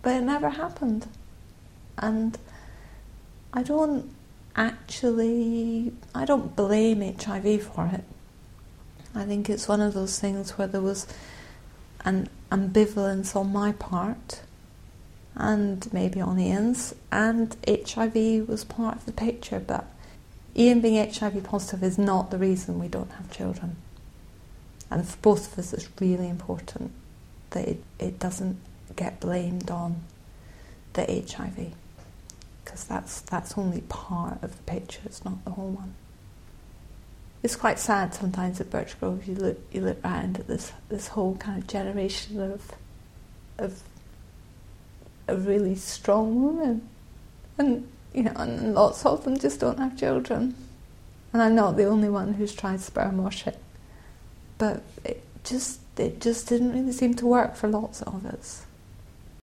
But it never happened. And I don't blame HIV for it. I think it's one of those things where there was an ambivalence on my part, and maybe on Ian's, and HIV was part of the picture, but Ian being HIV positive is not the reason we don't have children. And for both of us it's really important that it doesn't get blamed on the HIV, because that's only part of the picture, it's not the whole one. It's quite sad sometimes at Birchgrove. You look around at this whole kind of generation of really strong women, and and lots of them just don't have children. And I'm not the only one who's tried sperm washing, but it just didn't really seem to work for lots of us.